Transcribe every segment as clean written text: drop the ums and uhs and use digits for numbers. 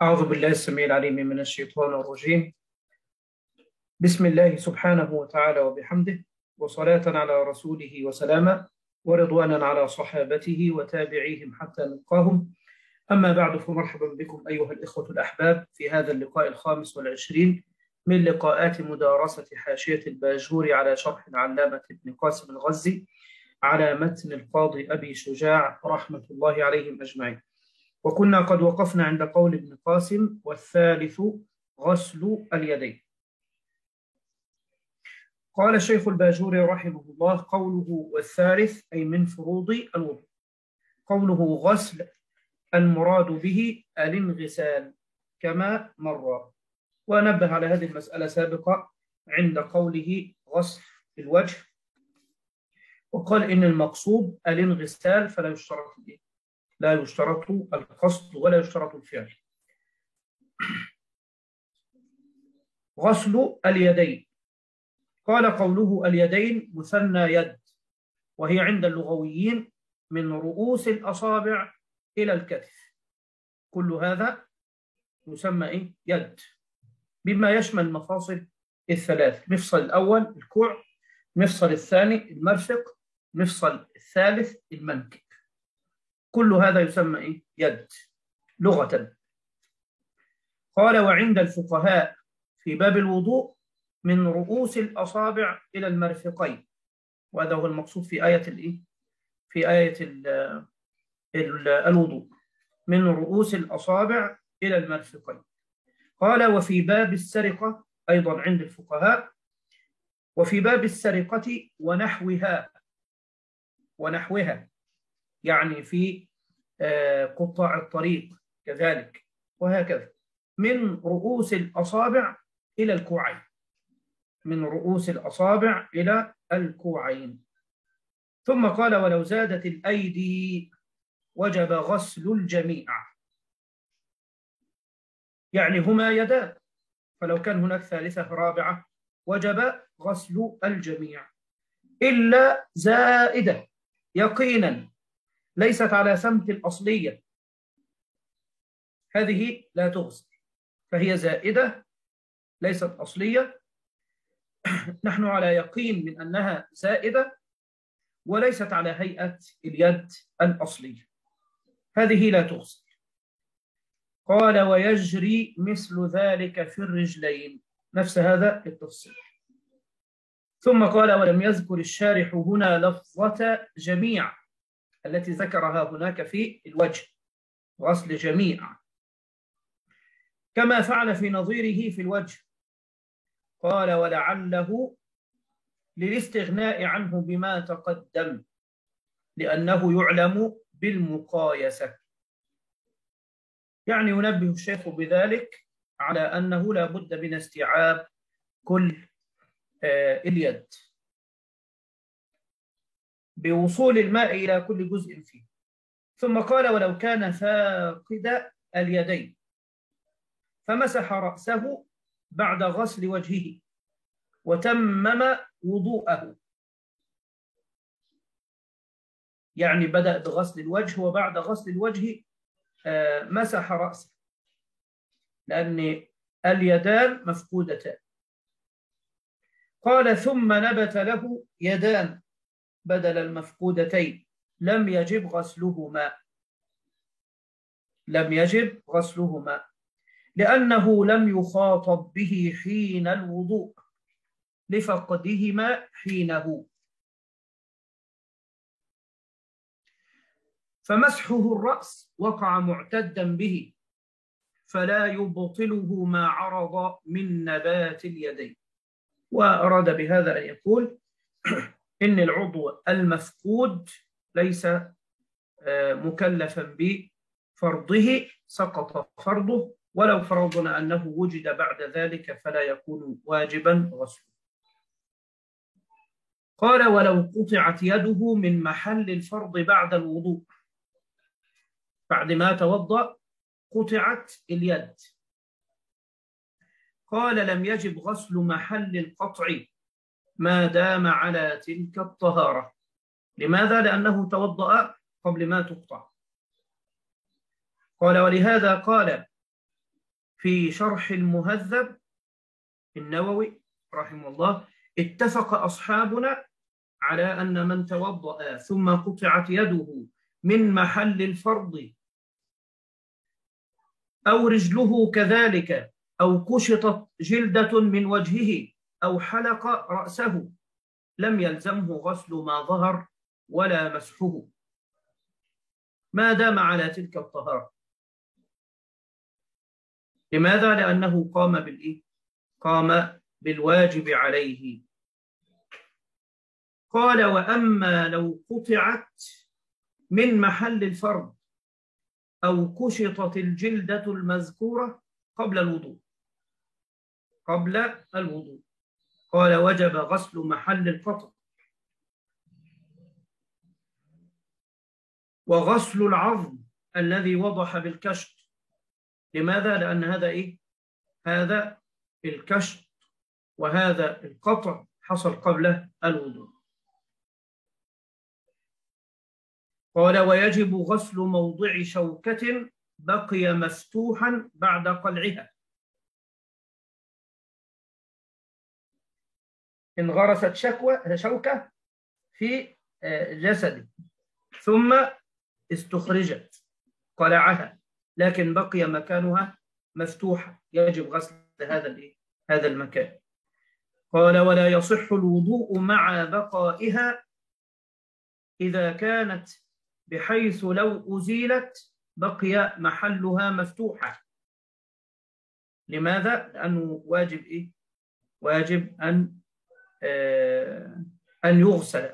أعوذ بالله السميع العليم من الشيطان الرجيم. بسم الله سبحانه وتعالى وبحمده، وصلاة على رسوله وسلاما، ورضوانا على صحابته وتابعيهم حتى نلقاهم. أما بعد، فمرحبا بكم أيها الإخوة الأحباب في هذا اللقاء ال25 من لقاءات مدارسة حاشية الباجور على شرح العلامة ابن قاسم الغزي على متن القاضي أبي شجاع رحمة الله عليهم أجمعين. وكنا قد وقفنا عند قول ابن قاسم: والثالث غسل اليدين. قال الشيخ الباجوري رحمه الله: قوله والثالث أي من فروض الوضوء. قوله غسل المراد به الانغسال كما مر، ونبه على هذه المسألة سابقا عند قوله غسل الوجه، وقال إن المقصود الانغسال، فلا يشترط لا يشترط القصد ولا يشترط الفعل. غسل اليدين. قال قوله اليدين مثنى يد، وهي عند اللغويين من رؤوس الأصابع إلى الكتف. كل هذا يسمى يد، بما يشمل المفاصل الثلاث: مفصل الأول الكوع، مفصل الثاني المرفق، مفصل الثالث المنكب. كل هذا يسمى يد لغة. قال وعند الفقهاء في باب الوضوء من رؤوس الأصابع إلى المرفقين، وهذا هو المقصود في آية الوضوء، من رؤوس الأصابع إلى المرفقين. قال وفي باب السرقة أيضا عند الفقهاء، وفي باب السرقة ونحوها يعني في قطاع الطريق كذلك، وهكذا من رؤوس الأصابع إلى الكوعين، من رؤوس الأصابع إلى الكوعين. ثم قال ولو زادت الأيدي وجب غسل الجميع، يعني هما يدان، فلو كان هناك ثالثة رابعة وجب غسل الجميع، إلا زائدة يقينا ليست على سمت الأصلية، هذه لا تغسل، فهي زائدة ليست أصلية. نحن على يقين من أنها زائدة وليست على هيئة اليد الأصلية، هذه لا تغسل. قال ويجري مثل ذلك في الرجلين، نفس هذا التفصيل. ثم قال ولم يذكر الشارح هنا لفظة جميع التي ذكرها هناك في الوجه، غسل جميع، كما فعل في نظيره في الوجه. قال ولعله للاستغناء عنه بما تقدم، لأنه يعلم بالمقايسة. يعني ينبه الشيخ بذلك على أنه لا بد من استيعاب كل اليد بوصول الماء إلى كل جزء فيه. ثم قال ولو كان فاقد اليدين فمسح رأسه بعد غسل وجهه وتمم وضوءه، يعني بدأ بغسل الوجه وبعد غسل الوجه مسح رأسه، لأن اليدان مفقودتان. قال ثم نبت له يدان بدل المفقودتين لم يجب غسلهما لأنه لم يخاطب به حين الوضوء لفقدهما حينه، فمسحه الرأس وقع معتدا به فلا يبطله ما عرض من نبات اليدين. وأراد بهذا أن يقول إن العضو المفقود ليس مكلفا بفرضه، سقط فرضه، ولو فرضنا أنه وجد بعد ذلك فلا يكون واجبا غسله. قال ولو قطعت يده من محل الفرض بعد الوضوء، بعد ما توضأ قطعت اليد، قال لم يجب غسل محل القطع ما دام على تلك الطهارة. لماذا؟ لأنه توضأ قبل ما تقطع. قال ولهذا قال في شرح المهذب النووي رحمه الله: اتفق أصحابنا على أن من توضأ ثم قطعت يده من محل الفرض أو رجله كذلك أو كشطت جلدة من وجهه أو حلق رأسه لم يلزمه غسل ما ظهر ولا مسحه ما دام على تلك الطهارة. لماذا؟ لأنه قام بالإيه؟ قام بالواجب عليه. قال: وأما لو قطعت من محل الفرض أو كشطت الجلدة المذكورة قبل الوضوء قال: وجب غسل محل القطع وغسل العظم الذي وضح بالكشط. لماذا؟ لأن هذا إيه؟ هذا الكشط وهذا القطع حصل قبل الوضوء. قال: ويجب غسل موضع شوكة بقي مفتوحا بعد قلعها. إن غرست شوكة في جسده ثم استخرجت قلعها لكن بقي مكانها مفتوحة، يجب غسل هذا المكان. قال: ولا يصح الوضوء مع بقائها إذا كانت بحيث لو أزيلت بقي محلها مفتوحة. لماذا؟ لأنه واجب إيه؟ واجب أن يغسل،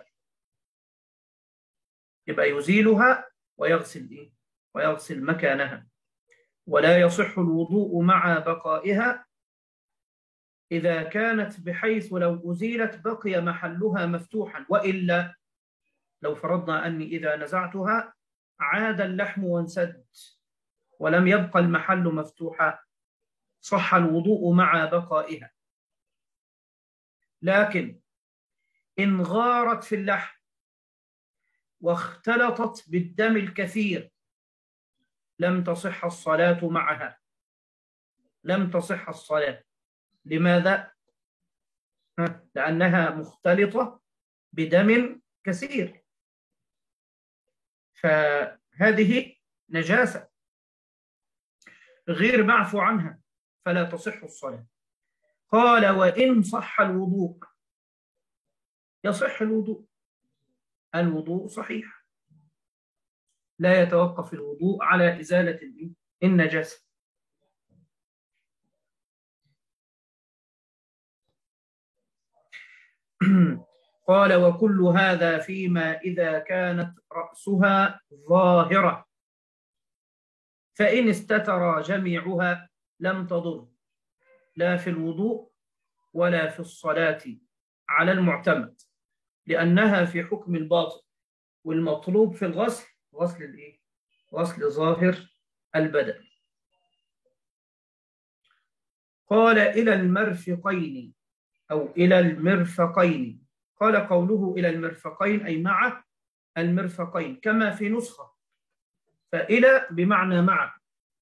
يبقى يزيلها ويغسل إيه؟ ويغسل مكانها. ولا يصح الوضوء مع بقائها إذا كانت بحيث لو أزيلت بقي محلها مفتوحا، وإلا لو فرضنا أني إذا نزعتها عاد اللحم وانسد ولم يبقى المحل مفتوحا صح الوضوء مع بقائها. لكن إن غارت في اللحم واختلطت بالدم الكثير لم تصح الصلاة معها، لم تصح الصلاة. لماذا؟ لأنها مختلطة بدم كثير، فهذه نجاسة غير معفو عنها فلا تصح الصلاة. قال: وإن صح الوضوء، يصح الوضوء صحيح، لا يتوقف الوضوء على إزالة النجاسة. قال: وكل هذا فيما إذا كانت رأسها ظاهرة، فإن استتر جميعها لم تضر لا في الوضوء ولا في الصلاة على المعتمد، لأنها في حكم الباطن، والمطلوب في الغسل غسل ظاهر البدن. قال: إلى المرفقين أو إلى المرفقين. قال: قوله إلى المرفقين أي مع المرفقين، كما في نسخة، فإلى بمعنى مع،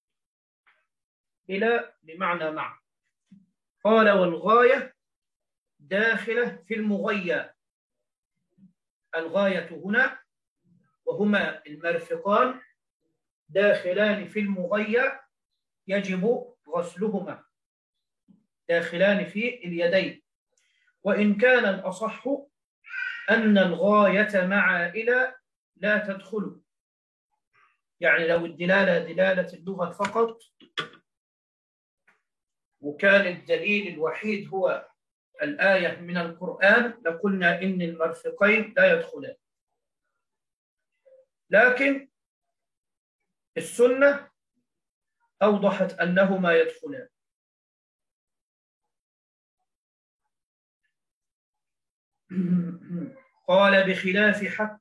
إلى بمعنى مع. قال: والغاية داخلة في المغيى. الغاية هنا وهما المرفقان داخلان في المغيى يجب غسلهما، داخلان في اليدين. وإن كان الأصح أن الغاية مع إلى لا تدخل، يعني لو الدلالة دلالة اللغة فقط وكان الدليل الوحيد هو الآية من القرآن لقلنا إن المرفقين لا يدخلان، لكن السنة أوضحت أنهما يدخلان. قال: بخلاف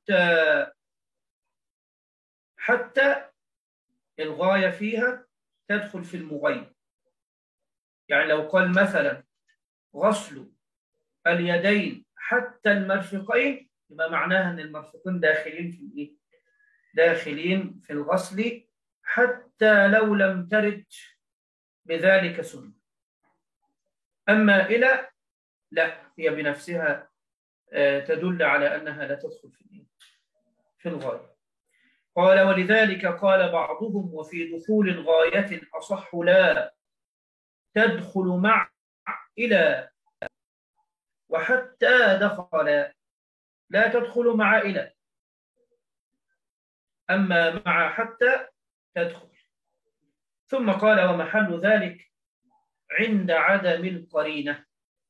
حتى الغاية فيها تدخل في المغير. يعني لو قال مثلا غسل اليدين حتى المرفقين يبقى معناها أن المرفقين داخلين في الإيه؟ داخلين في الغسل حتى لو لم ترد بذلك سنة. أما إلى لا، هي بنفسها تدل على أنها لا تدخل في الغاية. قال ولذلك قال بعضهم وفي دخول الغاية أصح لا تدخل مع إلى، وحتى دخل لا تدخل مع إلى، أما مع حتى تدخل. ثم قال ومحل ذلك عند عدم القرينة،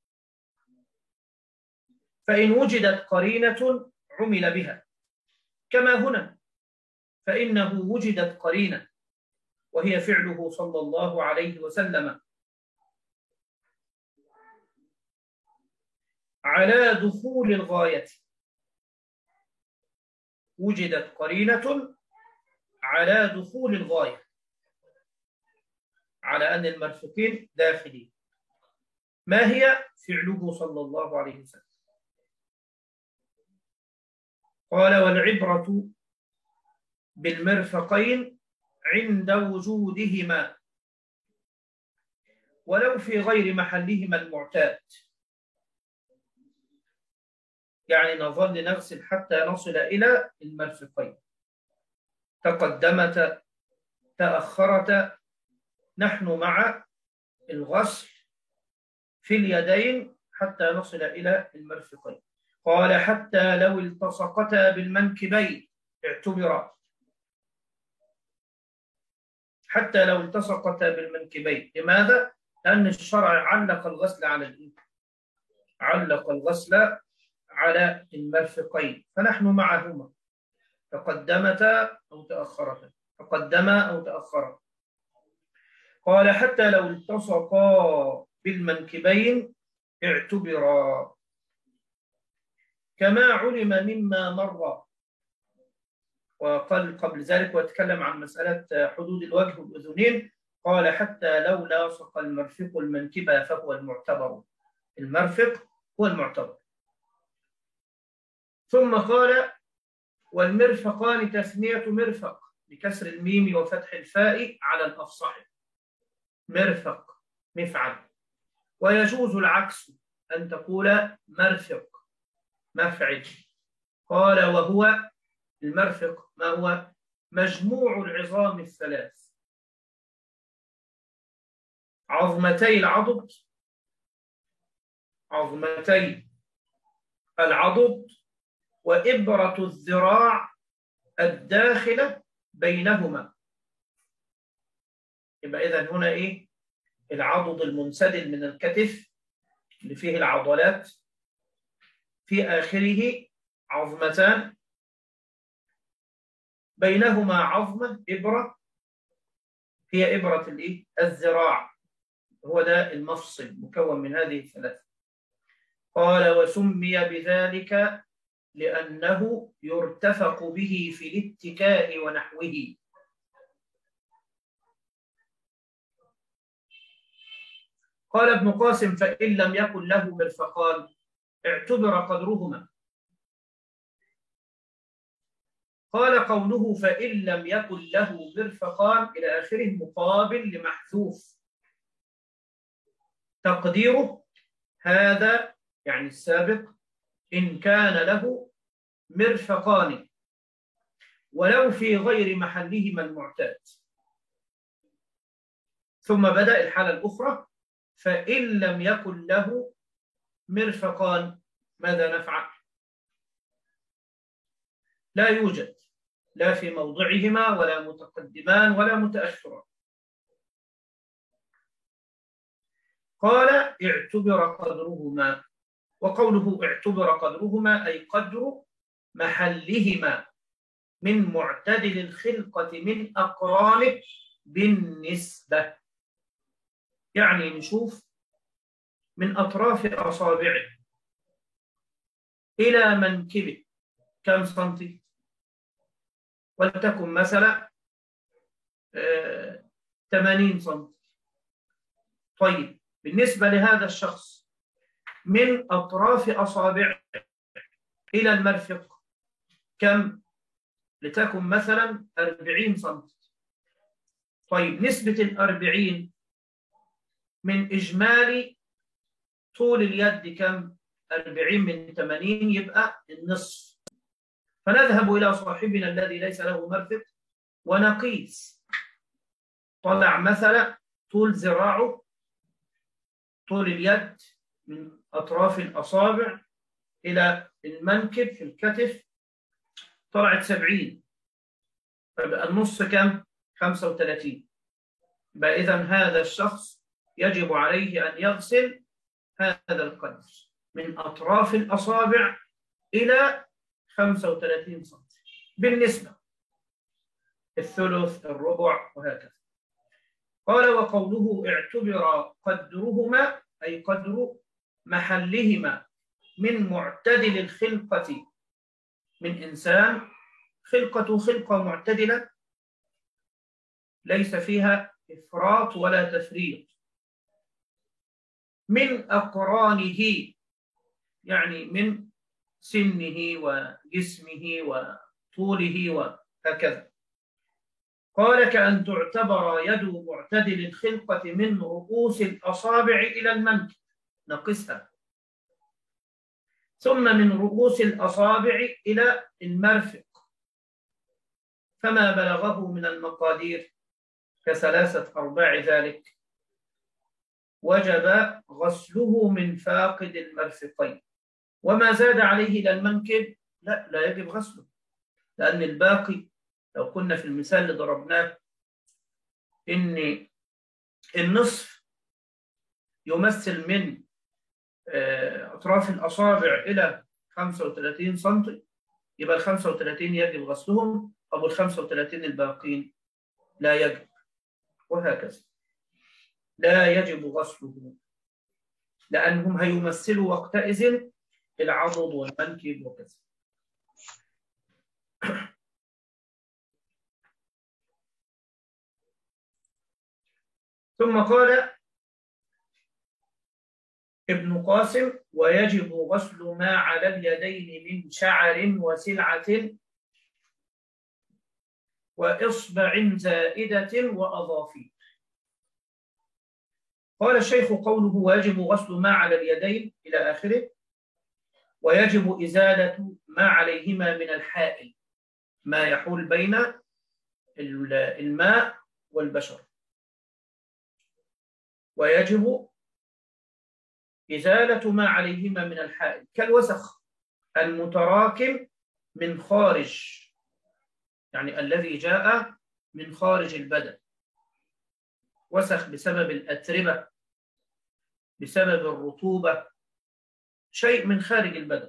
فإن وجدت قرينة عمل بها، كما هنا فإنه وجدت قرينة وهي فعله صلى الله عليه وسلم على دخول الغاية. وجدت قرينة على دخول الغاية، على أن المرفقين داخلين. ما هي؟ فعله صلى الله عليه وسلم. قال والعبرة بالمرفقين عند وجودهما ولو في غير محلهما المعتاد. يعني نظل نغسل حتى نصل إلى المرفقين، تقدمت تأخرت، نحن مع الغسل في اليدين حتى نصل إلى المرفقين. قال حتى لو التصقتا بالمنكبين اعتبرا، حتى لو التصقتا بالمنكبين. لماذا؟ لأن الشرع علق الغسل على الإيه؟ علق الغسل على المرفقين، فنحن معهما تقدمتا أو تأخرتا، تقدما أو تأخرا. قال حتى لو التصقا بالمنكبين اعتبرا، كما علم مما مر. وقال قبل ذلك واتكلم عن مسألة حدود الوجه والأذنين، قال حتى لو لاصق المرفق المنكبة فهو المعتبر. المرفق هو المعتبر. ثم قال والمرفقان تثنية مرفق بكسر الميم وفتح الفاء على الأفصح، مرفق مفعل. ويجوز العكس أن تقول مرفق مفعل. قال وهو المرفق ما هو؟ مجموع العظام الثلاث، عظمتي العضد، عظمتي العضد وإبرة الذراع الداخلة بينهما. يبقى إذن هنا إيه؟ العضد المنسدل من الكتف اللي فيه العضلات، في آخره عظمتان بينهما عظمة إبرة، هي إبرة الإيه؟ الذراع، هو ده المفصل مكون من هذه الثلاثة. قال وسمي بذلك لأنه يرتفق به في الاتكاء ونحوه. قال ابن قاسم فإن لم يكن له مرفقان اعتبر قدرهما. قال قوله فإن لم يكن له مرفقان إلى آخره مقابل لمحذوف، تقديره هذا يعني السابق إن كان له مرفقان ولو في غير محلهما المعتاد. ثم بدأ الحالة الأخرى فإن لم يكن له مرفقان ماذا نفعل؟ لا يوجد لا في موضعهما ولا متقدمان ولا متأخران. قال اعتبر قدرهما، وقوله اعتبر قدرهما أي قدر محلهما من معتدل الخلقة من أقرانه بالنسبة. يعني نشوف من أطراف أصابعه إلى منكبه كم سنتي؟ ولتكن مثلا 80 سنتي. طيب بالنسبة لهذا الشخص من أطراف أصابعه إلى المرفق كم؟ لتكن مثلا 40 سنتي. طيب نسبة 40 من إجمالي طول اليد كم؟ 40 من 80 يبقى النصف. فنذهب إلى صاحبنا الذي ليس له مرفق ونقيس. طلع مثلا طول ذراعه، طول اليد من أطراف الأصابع إلى المنكب في الكتف طلعت 70، فبقى النص كم؟ 35. يبقى إذن هذا الشخص يجب عليه أن يغسل هذا القدر من أطراف الأصابع إلى 35 سم بالنسبة، الثلث، الربع، وهكذا. قال: وقوله اعتبر قدرهما أي قدر محلهما من معتدل الخلقة، من إنسان خلقة معتدلة ليس فيها إفراط ولا تفريط، من أقرانه يعني من سنه وجسمه وطوله وهكذا. قال: كأن تعتبر يد معتدل الخلقة من رؤوس الأصابع إلى المنكب، نقصها، ثم من رؤوس الأصابع إلى المرفق، فما بلغه من المقادير ك3/4 ذلك وجب غسله من فاقد المرفقين، وما زاد عليه إلى المنكب لا يجب غسله، لأن الباقي لو كنا في المثال اللي ضربناه إن النصف يمثل من أطراف الأصابع إلى 35 سم، يبقى ال 35 يجب غسلهم، أو ال 35 الباقين لا يجب، وهكذا. لا يجب غسله لأنهم هيمثلوا وقتئذ العضد والمنكب وكذا. ثم قال ابن قاسم: ويجب غسل ما على اليدين من شعر وسلعة وإصبع زائدة وأظافير. قال الشيخ: قوله ويجب غسل ما على اليدين إلى آخره، ويجب إزالة ما عليهما من الحائل، ما يحول بين الماء والبشر، ويجب إزالة ما عليهما من الحائل كالوسخ المتراكم من خارج، يعني الذي جاء من خارج البدن، وسخ بسبب الأتربة، بسبب الرطوبة، شيء من خارج البدن.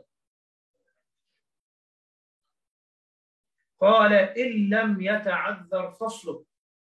قال: إن لم يتعذر فصله،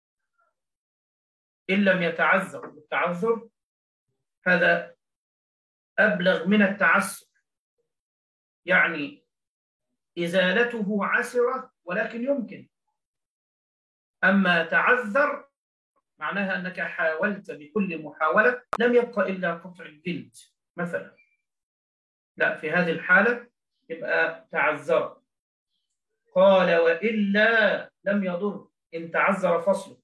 إن لم يتعذر، التعذر هذا أبلغ من التعسر، يعني إزالته عسرة ولكن يمكن، أما تعذر معناها أنك حاولت بكل محاولة لم يبقى إلا قطع الجلد مثلا، لا، في هذه الحالة يبقى تعذر. قال: وإلا لم يضر إن تعذر فصله.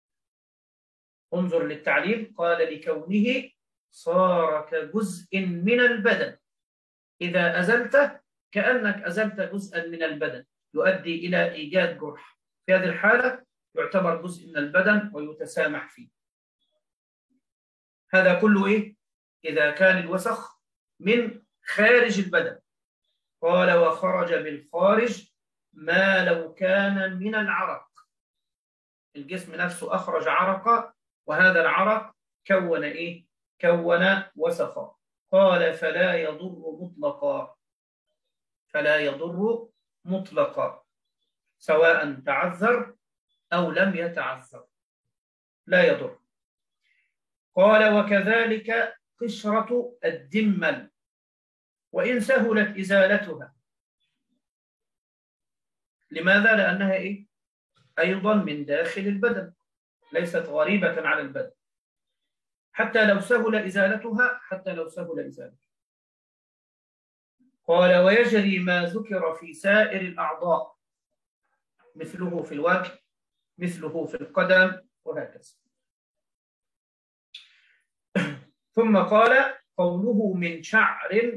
انظر للتعليل، قال: لكونه صار كجزء من البدن، إذا أزلته كأنك أزلت جزءا من البدن يؤدي إلى إيجاد جرح، في هذه الحالة يعتبر جزء من البدن ويتسامح فيه. هذا كله إيه؟ إذا كان الوسخ من خارج البدن. قال: وخرج بالخارج ما لو كان من العرق، الجسم نفسه أخرج عرقا، وهذا العرق كون إيه؟ كون وسخا. قال: فلا يضر مطلقا، فلا يضر مطلقا، سواء تعذر أو لم يتعذر، لا يضر. قال: وكذلك قشرة الدمل وإن سهلت إزالتها. لماذا؟ لأنها إيه؟ أيضا من داخل البدن، ليست غريبة على البدن، حتى لو سهل إزالتها، حتى لو سهل إزالتها. قال: ويجري ما ذكر في سائر الأعضاء، مثله في الوجه، مثله في القدم، وهكذا. ثم قال قوله من شعر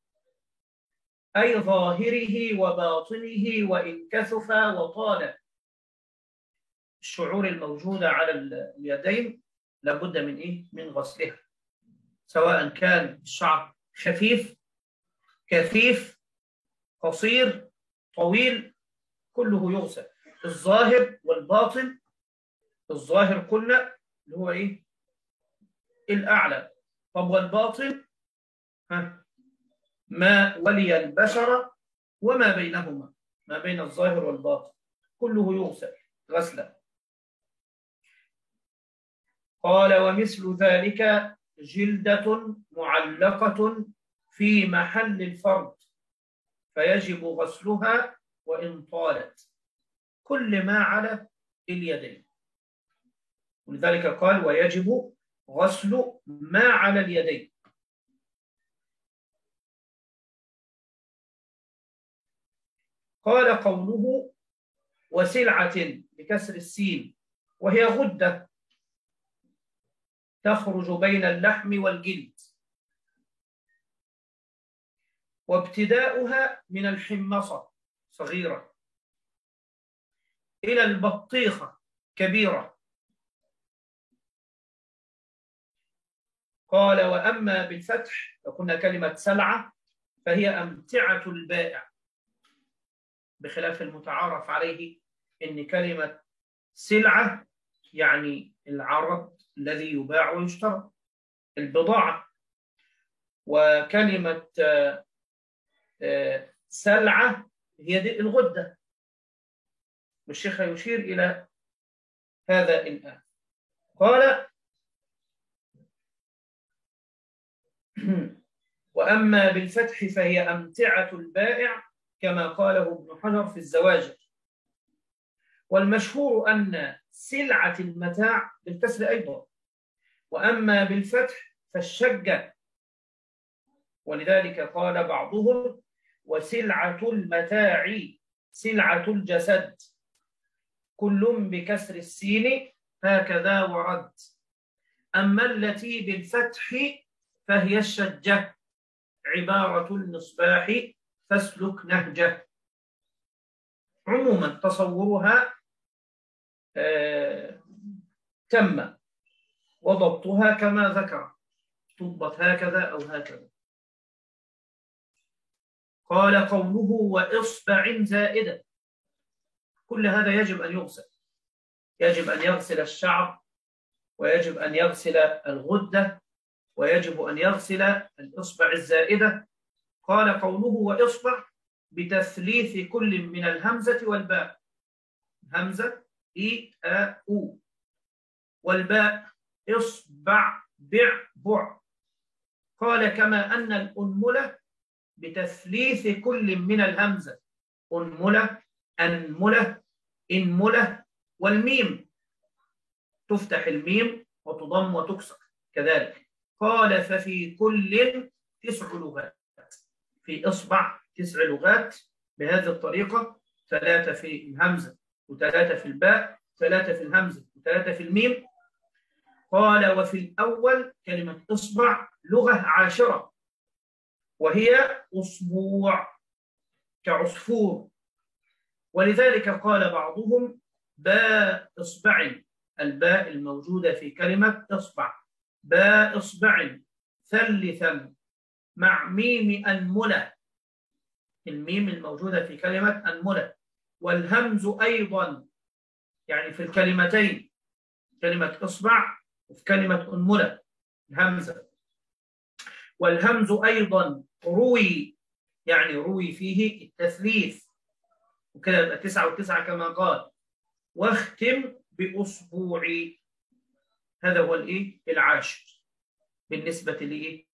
أي ظاهره وباطنه وإن كثف وطال. الشعور الموجودة على اليدين لابد من إيه؟ من غسلها، سواء كان الشعر خفيف كثيف قصير طويل، كله يغسل، الظاهر والباطن. الظاهر قلنا اللي هو إيه؟ الأعلى. طب والباطن؟ ما ولي البشر وما بينهما، ما بين الظاهر والباطن كله يغسل غسلا. قال ومثل ذلك جلدة معلقة في محل الفرد فيجب غسلها وإن طالت، كل ما على اليدين. ولذلك قال ويجب غسل ما على اليدين. قال قوله وسلعة بكسر السين، وهي غدة تخرج بين اللحم والجلد، وابتداؤها من الحمصة صغيرة إلى البطيخة كبيرة. قال وأما بالفتح، وكنا كلمة سلعة فهي أمتعة البائع، بخلاف المتعارف عليه إن كلمة سلعة يعني العرض الذي يباع ويشترى، البضاعة. وكلمة سلعة هي دي الغدة، والشيخ يشير إلى هذا الآن. قال وأما بالفتح فهي أمتعة البائع كما قاله ابن حجر في الزواجر. والمشهور أن سلعة المتاع بالكسر أيضا، وأما بالفتح فالشجة، ولذلك قال بعضهم وسلعة المتاع سلعة الجسد، كل بكسر السين هكذا ورد. أما التي بالفتح فهي الشجة عبارة المصباح فاسلك نهجه. عموما تصورها تم، وضبطها كما ذكر، تضبط هكذا أو هكذا. قال قوله وإصبع زائدة، كل هذا يجب أن يغسل، يجب أن يغسل الشعر، ويجب أن يغسل الغدة، ويجب أن يغسل الإصبع الزائدة. قال قوله وإصبع بتثليث كل من الهمزة والباء، همزة إي آ أو، والباء إصبع بع بع. قال كما أن الأنملة بتثليث كل من الهمزة، أنملة أنملة إنملة، والميم تفتح الميم وتضم وتكسر كذلك. قال ففي كل 9 لغات، في إصبع 9 لغات بهذه الطريقة، 3 في الهمزة و3 في الباء، 3 في الهمزة و3 في الميم. قال وفي الأول كلمة إصبع لغة 10، وهي أسبوع كعصفور، ولذلك قال بعضهم باء إصبع، الباء الموجودة في كلمة إصبع، باء إصبع ثلثا مع ميم أنملة، الميم الموجودة في كلمة أنملة. والهمز أيضا يعني في الكلمتين، كلمة إصبع وفي كلمة أنملة الهمزة. والهمز أيضا روي، يعني روي فيه التثليث، وكده يبقى 9 و9 كما قال. واختم بأسبوعي، هذا هو الإيه؟ العاشر بالنسبة لإيه؟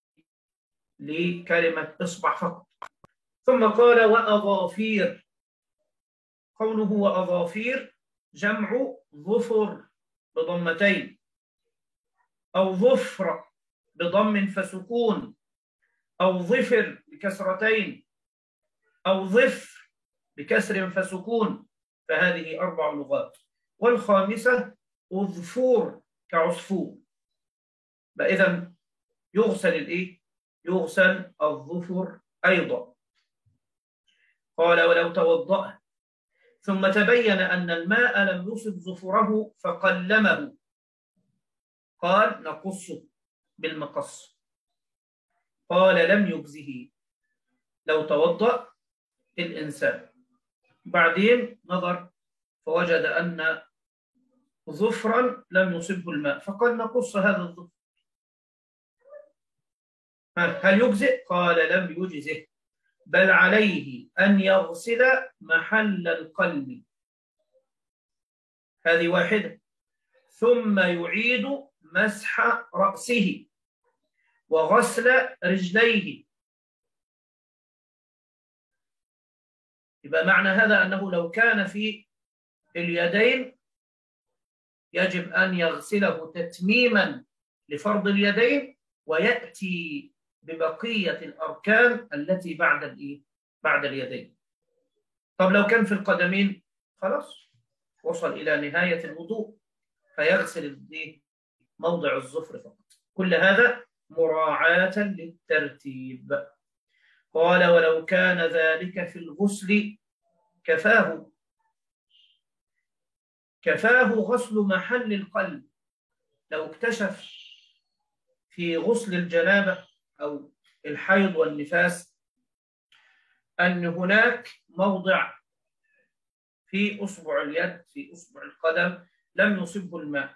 لكلمة إصبع فقط. ثم قال وأظافير، قوله وأظافير جمع ظفر بضمتين، أو ظفر بضم فسكون، أو ظفر بكسرتين، أو ظفر بكسر فسكون، فهذه 4 لغات. والخامسة أظفور كعصفور. فإذا يغسل الإيه؟ يغسل الظفر أيضا. قال ولو توضأ ثم تبين أن الماء لم يصب ظفره فقلمه، قال نقصه بالمقص. قال لم يجزه. لو توضأ الإنسان بعدين نظر فوجد أن ظفرا لم يصبه الماء، فقال نقص هذا الظفر، هل يجزئ؟ قال لم يجزه، بل عليه أن يغسل محل القلب، هذه واحدة، ثم يعيد مسح رأسه وغسل رجليه. يبقى معنى هذا أنه لو كان في اليدين يجب أن يغسله تتميما لفرض اليدين، ويأتي ببقية الأركان التي بعد اليدين. طب لو كان في القدمين خلاص وصل إلى نهاية الوضوء فيغسل موضع الظفر فقط. كل هذا مراعاة للترتيب. قال ولو كان ذلك في الغسل كفاه غسل محل القلب. لو اكتشف في غسل الجنابة أو الحيض والنفاس أن هناك موضع في أصبع اليد في أصبع القدم لم يصبه الماء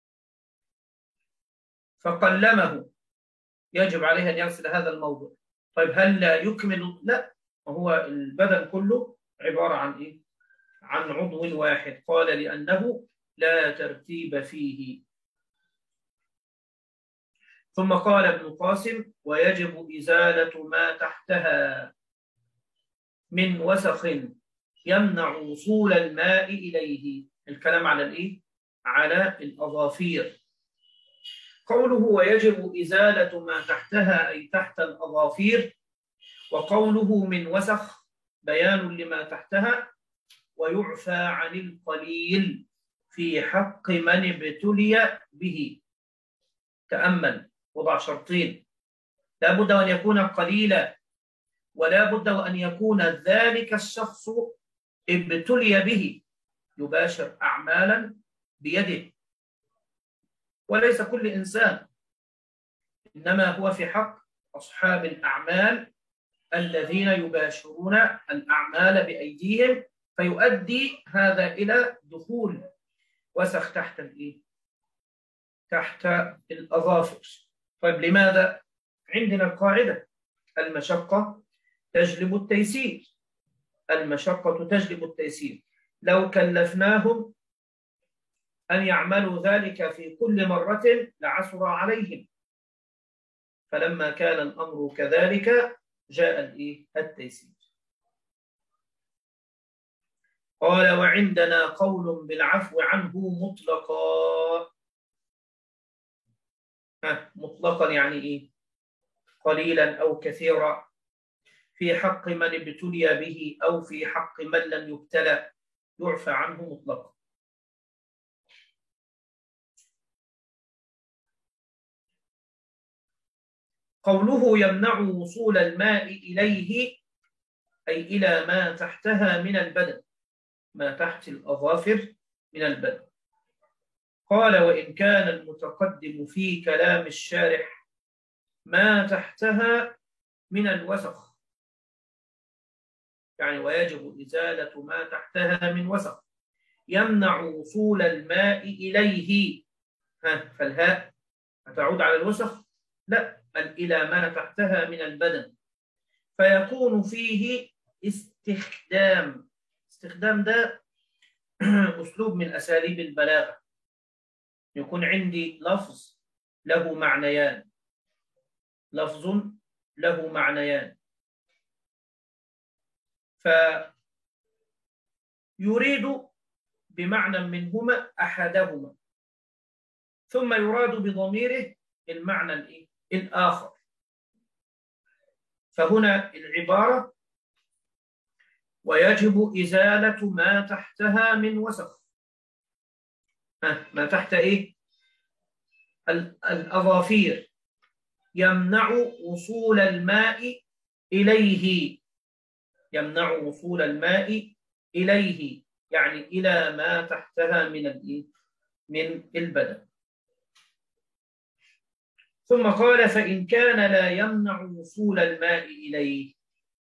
فقلمه، يجب عليه أن يغسل هذا الموضع. طيب هل لا يكمل؟ لا، وهو البدن كله عبارة عن إيه؟ عن عضو واحد. قال لأنه لا ترتيب فيه. ثم قال ابن قاسم ويجب إزالة ما تحتها من وسخ يمنع وصول الماء إليه. الكلام على الإيه؟ على الأظافير. قوله ويجب إزالة ما تحتها أي تحت الأظافير، وقوله من وسخ بيان لما تحتها، ويعفى عن القليل في حق من ابتلي به. تأمل، وضع شرطين: لا بد أن يكون قليلا، ولا بد أن يكون ذلك الشخص ابتلي به، يباشر أعمالا بيده، وليس كل إنسان، إنما هو في حق أصحاب الأعمال الذين يباشرون الأعمال بأيديهم، فيؤدي هذا إلى دخول وسخ تحت الأظافر. طيب لماذا؟ عندنا القاعدة: المشقة تجلب التيسير. المشقة تجلب التيسير. لو كلفناهم أن يعملوا ذلك في كل مرة لعسر عليهم، فلما كان الأمر كذلك جاء التيسير. قال وعندنا قول بالعفو عنه مطلقا. مطلقا يعني إيه؟ قليلا أو كثيرا، في حق من ابتلي به أو في حق من لم يبتلى، يعفى عنه مطلقا. قوله يمنع وصول الماء إليه أي إلى ما تحتها من البدن، ما تحت الأظافر من البدن. قال وإن كان المتقدم في كلام الشارح ما تحتها من الوسخ، يعني ويجب إزالة ما تحتها من وسخ يمنع وصول الماء إليه، فالهاء هتعود على الوسخ؟ لا، بل إلى ما تحتها من البدن، فيكون فيه استخدام. استخدام ده أسلوب من أساليب البلاغة. يكون عندي لفظ له معنيان، لفظ له معنيان، فيريد بمعنى منهما أحدهما، ثم يراد بضميره المعنى الآخر. فهنا العبارة ويجب إزالة ما تحتها من وسخ. ما تحت الأظافير. يمنع وصول الماء إليه، يمنع وصول الماء إليه يعني إلى ما تحتها من البدن. ثم قال فإن كان لا يمنع وصول الماء إليه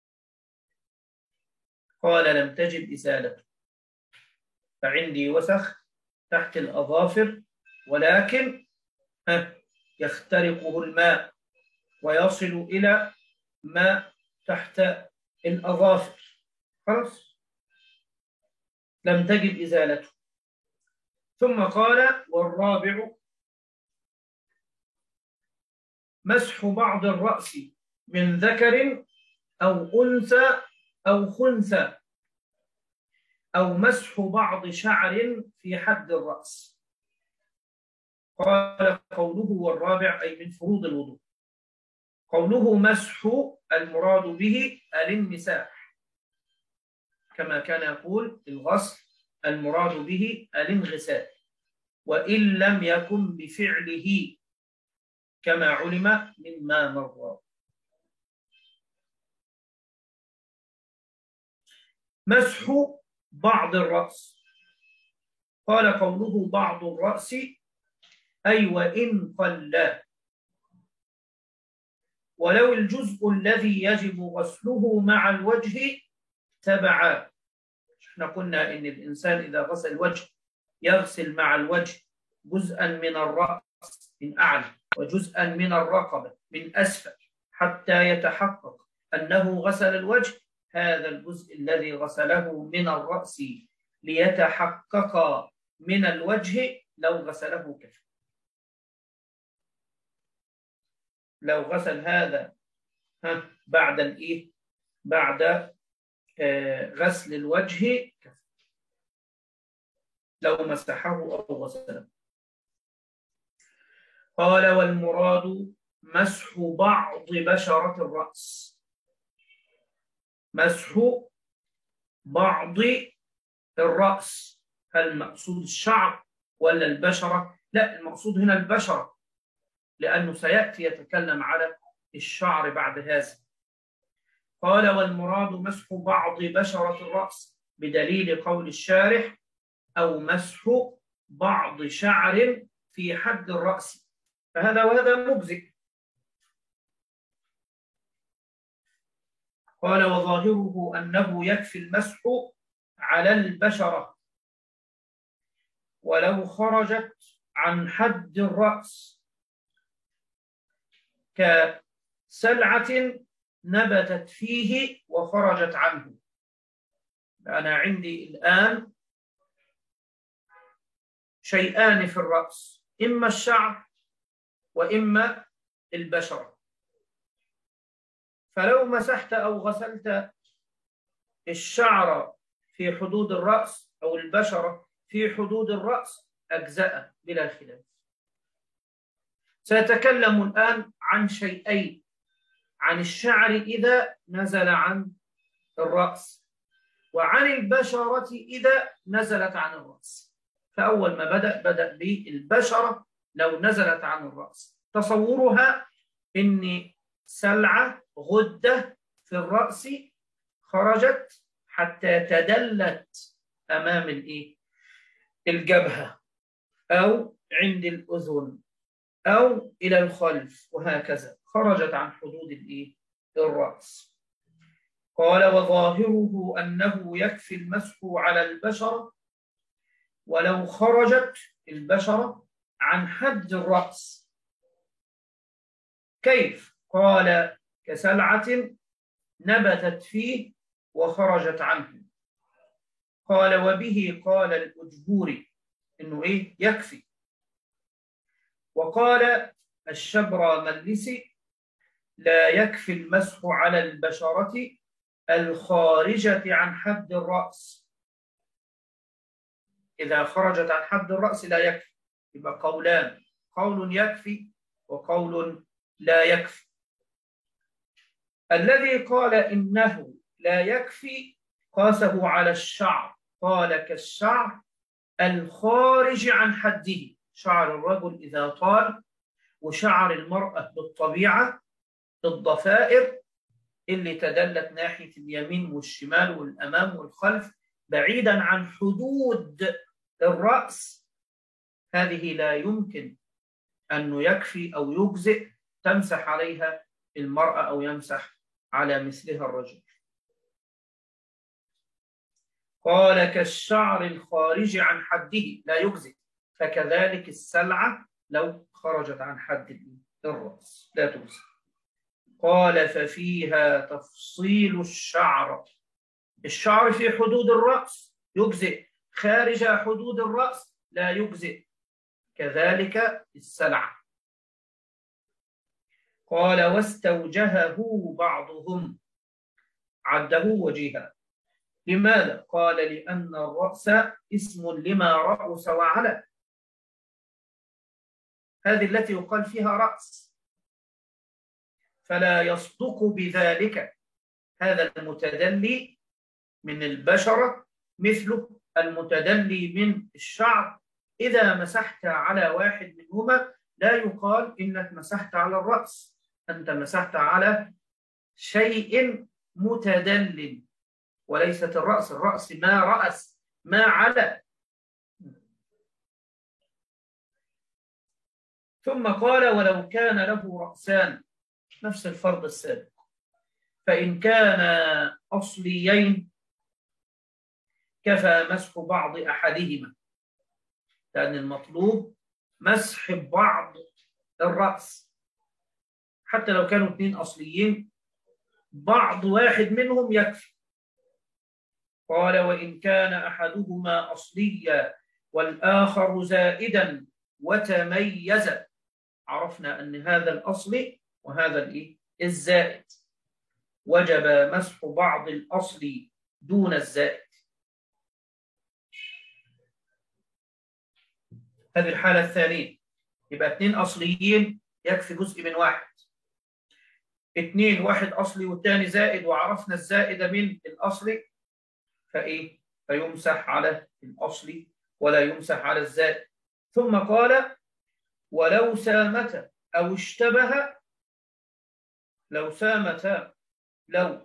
قال لم تجب إزالته، فعندي وسخ تحت الأظافر ولكن يخترقه الماء ويصل إلى ما تحت الأظافر، خلاص لم تجب إزالته. ثم قال والرابع مسح بعض الرأس من ذكر أو أنثى أو خنثى أو مسح بعض شعر في حد الرأس. قال قوله والرابع أي من فروض الوضوء. قوله مسح المراد به الانمساح، كما كان يقول الغسل المراد به الانغسال، وإن لم يكن بفعله كما علم مما مر. مسح بعض الرأس، قال قوله بعض الرأس أي وإن قل، ولو الجزء الذي يجب غسله مع الوجه تبعا. احنا قلنا إن الإنسان إذا غسل الوجه يغسل مع الوجه جزءا من الرأس من أعلى وجزءا من الرقبة من أسفل حتى يتحقق أنه غسل الوجه. هذا الجزء الذي غسله من الرأس ليتحقق من الوجه لو غسله كفى. لو غسل هذا بعد بعد غسل الوجه كفى، لو مسحه أو غسله. قال والمراد مسح بعض بشرة الرأس، مسح بعض الرأس. هل المقصود الشعر ولا البشرة؟ لا، المقصود هنا البشرة، لأنه سيأتي يتكلم على الشعر بعد هذا. قال والمراد مسح بعض بشرة الرأس بدليل قول الشارح أو مسح بعض شعر في حد الرأس، فهذا وهذا مجزئ. قال وظاهره أنه يكفي المسح على البشرة ولو خرجت عن حد الرأس كسلعة نبتت فيه وخرجت عنه. أنا عندي الآن شيئان في الرأس، إما الشعر وإما البشرة، فلو مسحت أو غسلت الشعر في حدود الرأس أو البشرة في حدود الرأس أجزاء بلا خلاف. سأتكلم الآن عن شيئين، عن الشعر إذا نزل عن الرأس وعن البشرة إذا نزلت عن الرأس. فأول ما بدأ بالبشرة لو نزلت عن الرأس. تصورها إن سلعة غدة في الرأس خرجت حتى تدلت أمام الجبهة أو عند الأذن أو إلى الخلف وهكذا، خرجت عن حدود الرأس. قال وظاهره أنه يكفي المسح على البشرة ولو خرجت البشرة عن حد الرأس. كيف؟ قال كسلعة نبتت فيه وخرجت عنه. قال وبه قال الأجبوري إنه يكفي. وقال الشبرملسي لا يكفي المسح على البشرة الخارجة عن حد الرأس. إذا خرجت عن حد الرأس لا يكفي. يبقى قولان، قول يكفي وقول لا يكفي. الذي قال إنه لا يكفي قاسه على الشعر، قال كالشعر الخارج عن حده. شعر الرجل إذا طال وشعر المرأة بالطبيعة الضفائر اللي تدلت ناحية اليمين والشمال والأمام والخلف بعيدا عن حدود الرأس، هذه لا يمكن أنه يكفي أو يجزئ تمسح عليها المرأة أو يمسح على مثلها الرجل. قال كالشعر الخارج عن حده لا يجزئ، فكذلك السلعة لو خرجت عن حد الرأس لا تجزئ. قال ففيها تفصيل الشعر، الشعر في حدود الرأس يجزئ، خارج حدود الرأس لا يجزئ، كذلك السلعة. قال واستوجهه بعضهم، عده وجيها. لماذا؟ قال لأن الرأس اسم لما رأس وعلى، هذه التي يقال فيها رأس، فلا يصدق بذلك هذا المتدلي من البشرة مثل المتدلي من الشعر. إذا مسحت على واحد منهما لا يقال إنك مسحت على الرأس، أنت مسحت على شيء متدل وليست الرأس، الرأس ما رأس ما على. ثم قال ولو كان له رأسان، نفس الفرض السابق، فإن كان أصليين كفى مسح بعض أحدهما، لأن المطلوب مسح بعض الرأس، حتى لو كانوا اثنين أصليين بعض واحد منهم يكفي. قال وإن كان أحدهما أصليا والآخر زائدا وتميز، عرفنا أن هذا الأصلي وهذا الزائد، وجب مسح بعض الأصلي دون الزائد. هذه الحالة الثانية، يبقى اثنين أصليين يكفي جزء من واحد، اثنين واحد أصلي والثاني زائد وعرفنا الزائد من الأصلي، فيمسح على الأصلي ولا يمسح على الزائد. ثم قال ولو سامت أو اشتبه، لو سامت لو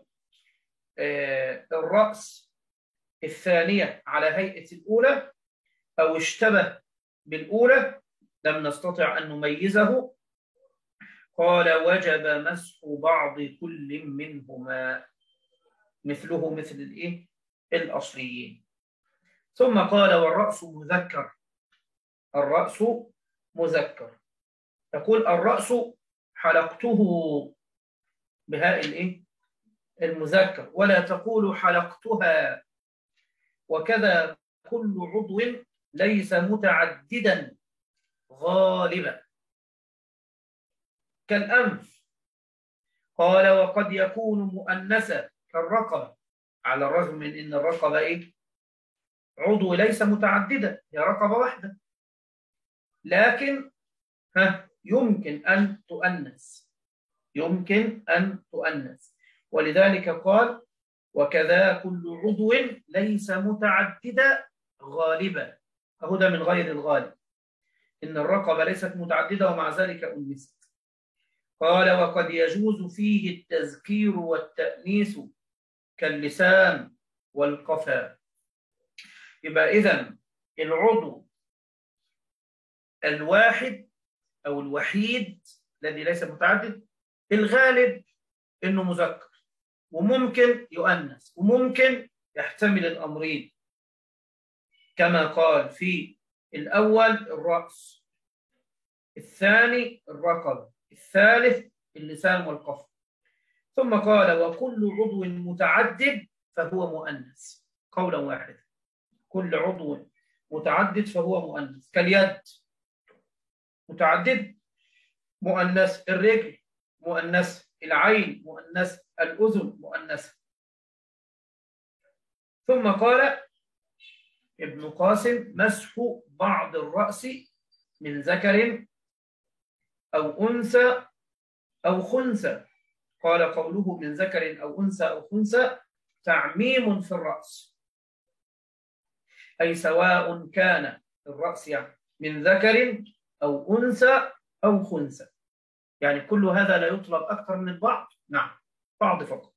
الرأس الثانية على هيئة الأولى أو اشتبه بالأولى لم نستطع أن نميزه، قال وجب مسح بعض كل منهما مثله مثل الأصليين. ثم قال والرأس مذكر، الرأس مذكر، تقول الرأس حلقته بهاء المذكر، ولا تقول حلقتها. وكذا كل عضو ليس متعددا غالبا كالأنف. قال وقد يكون مؤنثا كالرقبة، على الرغم من أن الرقبة عضو ليس متعددا، هي رقبة واحدة، لكن يمكن أن تؤنث، يمكن أن تؤنث. ولذلك قال وكذا كل عضو ليس متعددا غالبا، فهو ده من غير الغالب، إن الرقبة ليست متعددة ومع ذلك أنثت. قال وقد يجوز فيه التذكير والتأنيث كاللسان والقفا. يبقى إذن العضو الواحد أو الوحيد الذي ليس متعدد الغالب إنه مذكر، وممكن يؤنث وممكن يحتمل الأمرين، كما قال في الأول الرأس، الثاني الرقبة، الثالث اللسان والقفا. ثم قال وكل عضو متعدد فهو مؤنث، قولا واحدا، كل عضو متعدد فهو مؤنث، كاليد متعدد مؤنث، الرجل مؤنث، العين مؤنث، الأذن مؤنث. ثم قال ابن قاسم مسح بعض الرأس من ذكر أو أنثى أو خنثى. قال قوله من ذكر أو أنثى أو خنثى تعميم في الرأس، أي سواء كان الرأس من ذكر أو أنثى أو خنثى. يعني كل هذا لا يطلب أكثر من البعض؟ نعم، بعض فقط.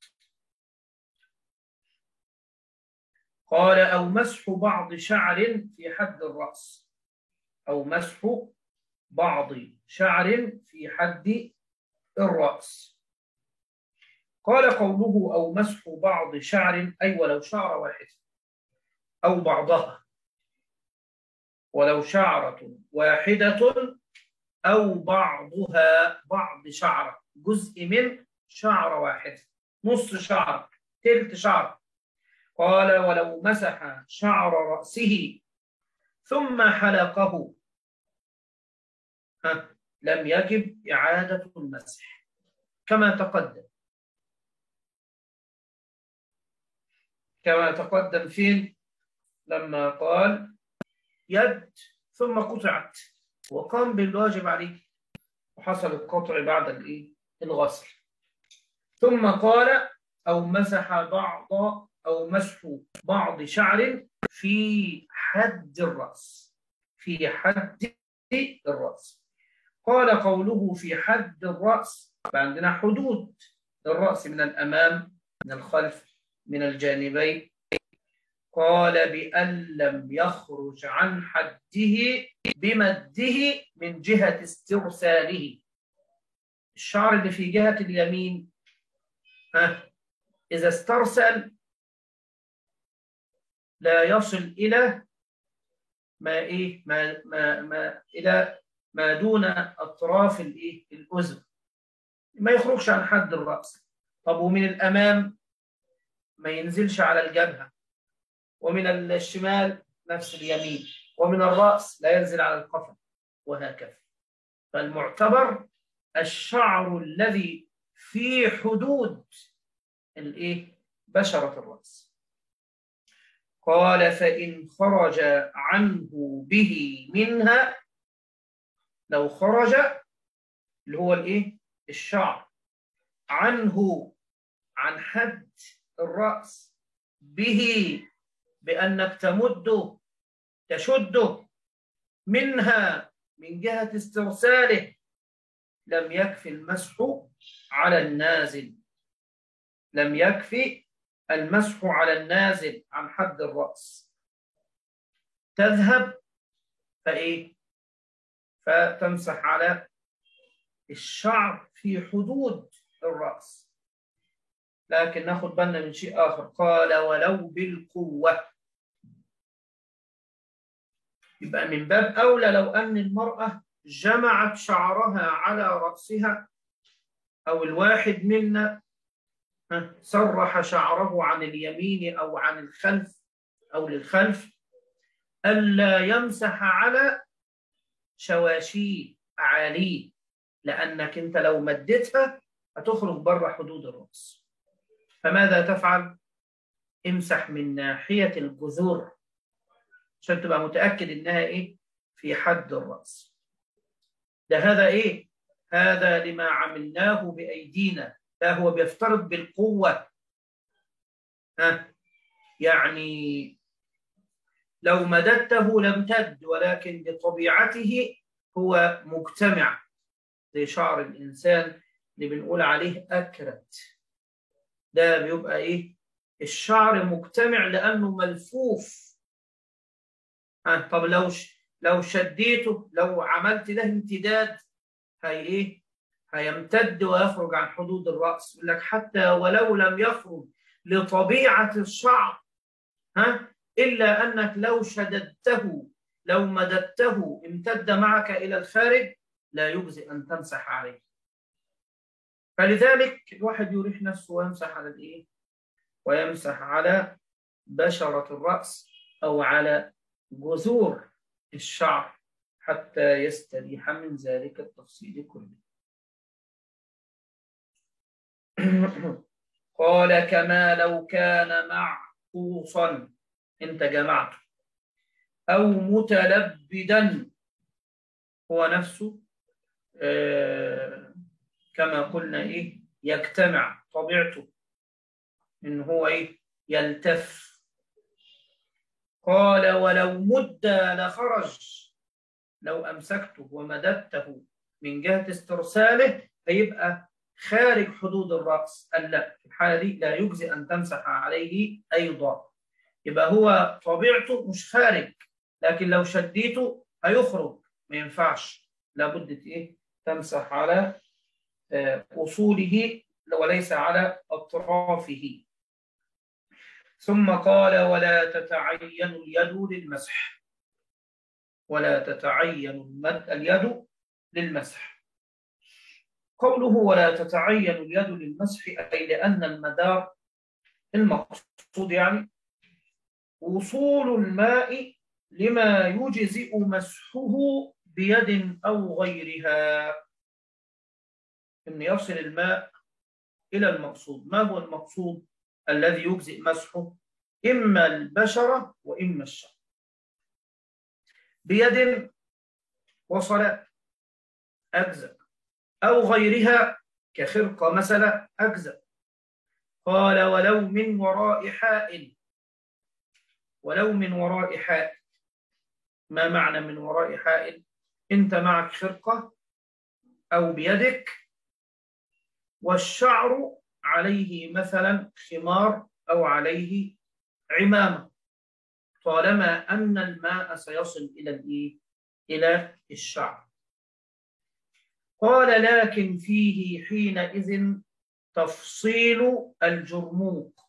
قال أو مسح بعض شعر في حد الرأس، أو مسح بعض شعر في حد الرأس. قال قوله أو مسح بعض شعر أي ولو شعر واحد أو بعضها، ولو شعرة واحدة أو بعضها، بعض شعرة جزء من شعرة واحدة، نص شعر، تلت شعر. قال ولو مسح شعر رأسه ثم حلقه لم يجب إعادة المسح كما تقدم. كما تقدم فين؟ لما قال يد ثم قطعت وقام بالواجب عليه وحصل القطع بعد الغسل. ثم قال أو مسح بعض أو مسح بعض شعر في حد الرأس، في حد الرأس. قال قوله في حد الرأس، عندنا حدود الرأس من الأمام، من الخلف، من الجانبين. قال بأن لم يخرج عن حده بمده من جهة استرساله. الشعر اللي في جهة اليمين إذا استرسل لا يصل إلى إلى ما دون أطراف الأذن، ما يخرجش عن حد الرأس. طب ومن الأمام ما ينزلش على الجبهة، ومن الشمال نفس اليمين، ومن الرأس لا ينزل على القفا، وهكذا. فالمعتبر الشعر الذي في حدود بشرة الرأس. قال فإن خرج عنه به منها، لو خرج اللي هو الشعر عنه عن حد الرأس به، بأنك تمده تشده منها من جهة استرساله، لم يكفي المسح على النازل، لم يكفي المسح على النازل عن حد الرأس. تذهب فتمسح على الشعر في حدود الرأس. لكن ناخد بالنا من شيء آخر، قال ولو بالقوة. يبقى من باب أولى لو أن المرأة جمعت شعرها على رأسها، أو الواحد منا سرح شعره عن اليمين أو عن الخلف أو للخلف، ألا يمسح على شواشيه أعاليه، لأنك أنت لو مدتها هتخرج بره حدود الرأس. فماذا تفعل؟ امسح من ناحية الجذور عشان تبقى متأكد إنها في حد الرأس. ده هذا هذا لما عملناه بأيدينا، ده هو بيفترض بالقوة. يعني لو مددته لم تد، ولكن بطبيعته هو مجتمع، زي شعر الإنسان اللي بنقول عليه أكرت، ده بيبقى الشعر مجتمع لأنه ملفوف. طب لو شديته، لو عملت له امتداد، هيمتد ويخرج عن حدود الرأس. يقول لك حتى ولو لم يخرج لطبيعة الشعر، إلا أنك لو شددته، لو مددته امتد معك إلى الخارج، لا يجزئ أن تمسح عليه. فلذلك الواحد يريح نفسه ويمسح على ويمسح على بشرة الرأس أو على جذور الشعر حتى يستريح من ذلك التفصيل كله. قال كما لو كان معقوصا، انت جمعته، أو متلبدا، هو نفسه كما قلنا يجتمع، طبيعته إن هو يلتف. قال ولو مد لخرج، لو أمسكته ومددته من جهة استرساله هيبقى خارج حدود الرأس، لا، في الحالة دي لا يجزي أن تمسح عليه أيضا. يبقى هو طبيعته مش خارج، لكن لو شديته هيخرج، ما ينفعش، لابد إيه تمسح على أصوله وليس على أطرافه. ثم قال ولا تتعين اليد للمسح، ولا تتعين اليد للمسح. قوله ولا تتعين اليد للمسح أي لأن المدار المقصود يعني وصول الماء لما يجزئ مسحه بيد أو غيرها، أن يصل الماء إلى المقصود. ما هو المقصود الذي يجزئ مسحه؟ إما البشرة وإما الشعر. بيد وصل أجزأ، أو غيرها كخرقة مثلا أجزأ. قال ولو من وراء حائل. ولو من وراء حائل، ما معنى من وراء حائل؟ أنت معك خرقة أو بيدك والشعر عليه مثلا خمار أو عليه عمامة، طالما أن الماء سيصل إلى الشعر. قال لكن فيه حينئذ تفصيل الجرموق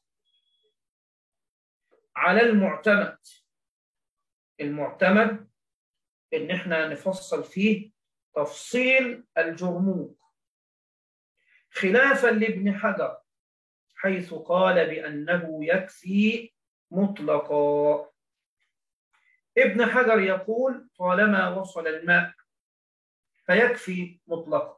على المعتمد. المعتمد إن إحنا نفصل فيه تفصيل الجرموق، خلافا لابن حجر حيث قال بأنه يكفي مطلقا. ابن حجر يقول طالما وصل الماء فيكفي مطلقا،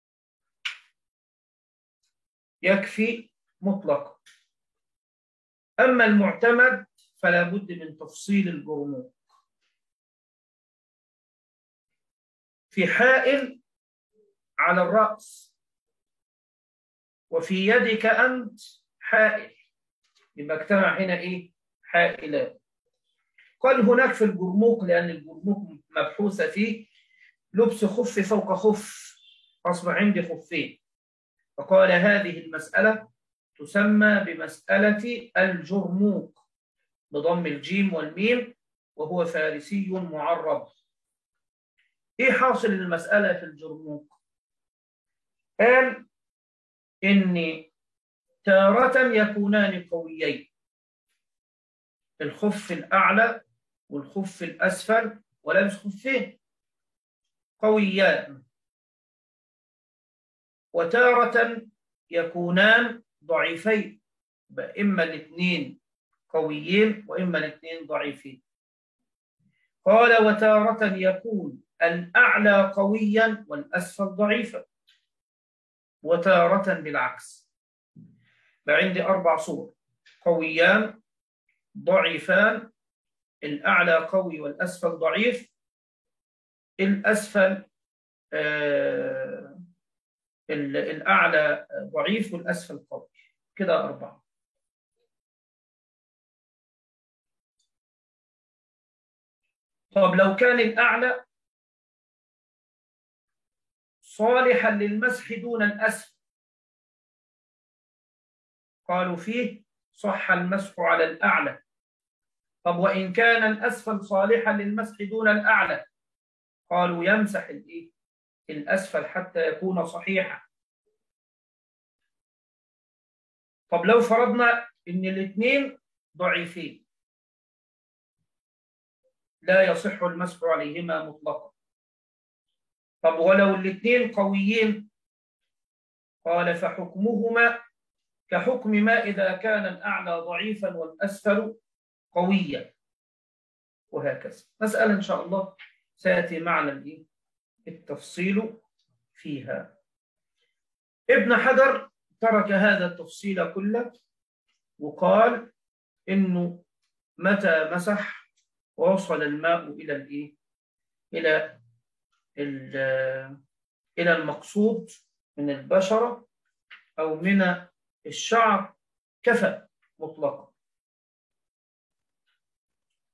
يكفي مطلقا. أما المعتمد فلا بد من تفصيل الجرموق. في حائل على الرأس، وفي يدك أنت حائل، يبقى اجتمع هنا حائلان. قال هناك في الجرموق، لأن الجرموق مبحوث فيه لبس خف فوق خف، أصبح عندي خفين، فقال هذه المسألة تسمى بمسألة الجرموق بضم الجيم والميم، وهو فارسي معرب. إيه حاصل المسألة في الجرموق؟ قال إن تارة يكونان قويين، الخف الأعلى والخف الأسفل، ولابس خفين قويان، وتارة يكونان ضعيفين، إما الاثنين قويين وإما الاثنين ضعيفين. قال وتارة يكون الأعلى قويا والأسفل ضعيفا، وتارة بالعكس. فعندي 4 صور: قويان، ضعيفان، الأعلى قوي والأسفل ضعيف، الأسفل الأعلى ضعيف والأسفل قوي، كده 4. طب لو كان الأعلى صالحا للمسح دون الأسفل، قالوا فيه صح المسح على الأعلى. طب وإن كان الأسفل صالحا للمسح دون الأعلى، قالوا يمسح الأسفل حتى يكون صحيحا. طب لو فرضنا إن الاثنين ضعيفين لا يصح المسح عليهما مطلقا، طب ولو الاثنين قويين، قال فحكمهما كحكم ما إذا كان الأعلى ضعيفا والأسفل قويا، وهكذا. مسألة إن شاء الله سيأتي معنا التفصيل فيها. ابن حجر ترك هذا التفصيل كله وقال إنه متى مسح ووصل الماء إلى إلى المقصود من البشرة أو من الشعر كفى مطلقا.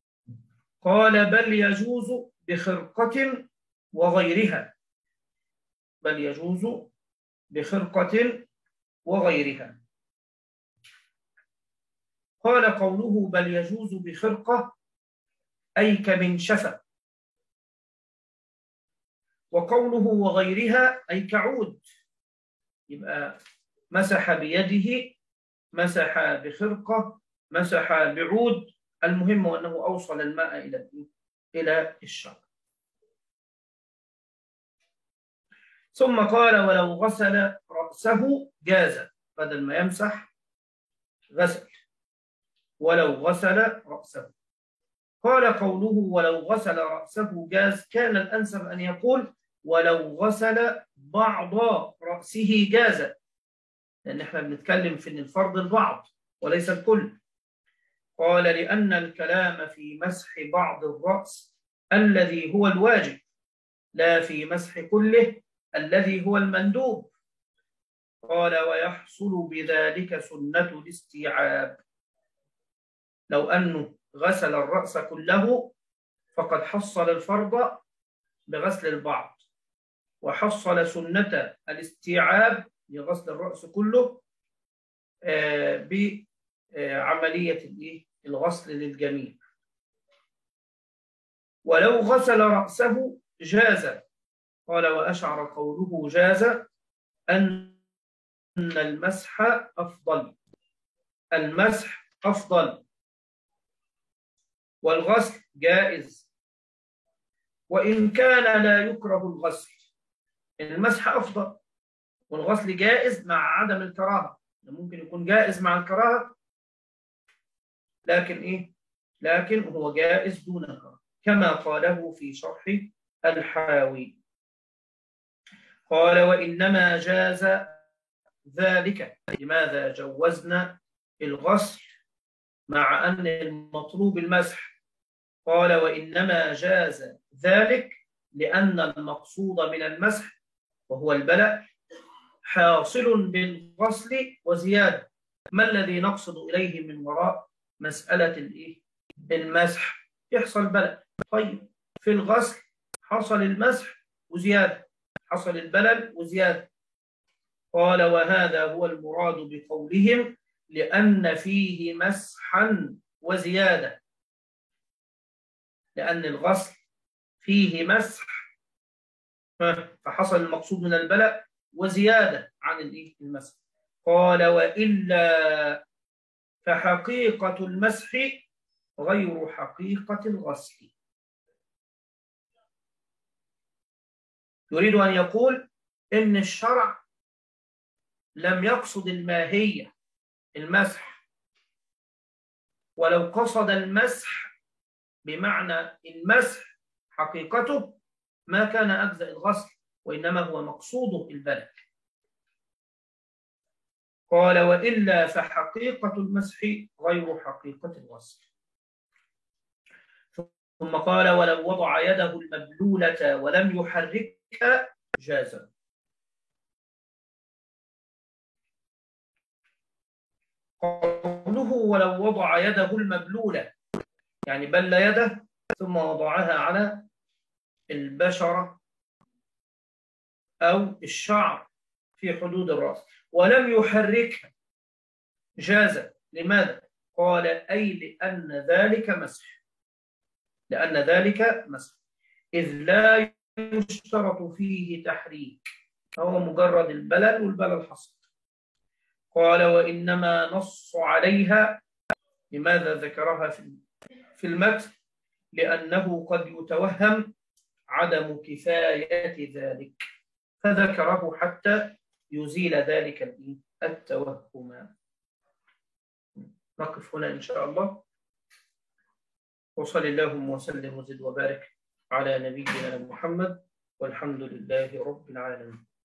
قال بل يجوز بخرقة وغيرها، بل يجوز بخرقة وغيرها. قال قوله بل يجوز بخرقة أي كمنشفة، وقوله وغيرها أي كعود، يبقى مسح بيده، مسح بخرقة، مسح بعود، المهم أنه أوصل الماء إلى الشعر. ثم قال ولو غسل رأسه جاز، بدل ما يمسح غسل، ولو غسل رأسه. قال قوله ولو غسل رأسه جاز، كان الأنسب أن يقول ولو غسل بعض رأسه جاز، لأن احنا بنتكلم في الفرض البعض وليس الكل. قال لأن الكلام في مسح بعض الرأس الذي هو الواجب، لا في مسح كله الذي هو المندوب. قال ويحصل بذلك سنة الاستيعاب، لو أنه غسل الرأس كله فقد حصل الفرض بغسل البعض، وحصل سنة الاستيعاب لغسل الرأس كله بعملية الغسل للجميع. ولو غسل رأسه جاز. قال وأشعر قوله جاز أن المسح أفضل، المسح أفضل والغسل جائز، وإن كان لا يكره الغسل، المسح أفضل والغسل جائز مع عدم الكراهة، ممكن يكون جائز مع الكراهة لكن هو جائز دون الكراهة، كما قاله في شرح الحاوي. قال وإنما جاز ذلك، لماذا جوزنا الغسل مع أن المطلوب المسح؟ قال وإنما جاز ذلك لأن المقصود من المسح وهو البلع حاصل بالغسل وزيادة. ما الذي نقصد إليه من وراء مسألة المسح؟ يحصل بلع، طيب في الغسل حصل المسح وزيادة، حصل البلل وزيادة. قال وهذا هو المراد بقولهم لأن فيه مسحا وزيادة، لأن الغسل فيه مسح فحصل المقصود من البلع وزيادة عن المسح. قال وإلا فحقيقة المسح غير حقيقة الغسل. يريد أن يقول إن الشرع لم يقصد الماهية المسح، ولو قصد المسح بمعنى المسح حقيقته ما كان أجزاء الغسل، وإنما هو مقصوده البلد. قال وإلا فحقيقة المسح غير حقيقة الغسل. ثم قال ولو وضع يده المبلولة ولم يحركها جاز. قوله ولو وضع يده المبلولة يعني بل يده ثم وضعها على البشرة أو الشعر في حدود الرأس ولم يحركها جاز. لماذا؟ قال أي لأن ذلك مسح، لأن ذلك مسح إذ لا يشترط فيه تحريك، هو مجرد البلل والبلل حصل. قال وإنما نص عليها، لماذا ذكرها في المتن؟ لأنه قد يتوهم عدم كفاية ذلك فذكره حتى يزيل ذلك التوهم. نقف هنا إن شاء الله، وصل اللهم وسلم وزد وبارك على نبينا محمد، والحمد لله رب العالمين.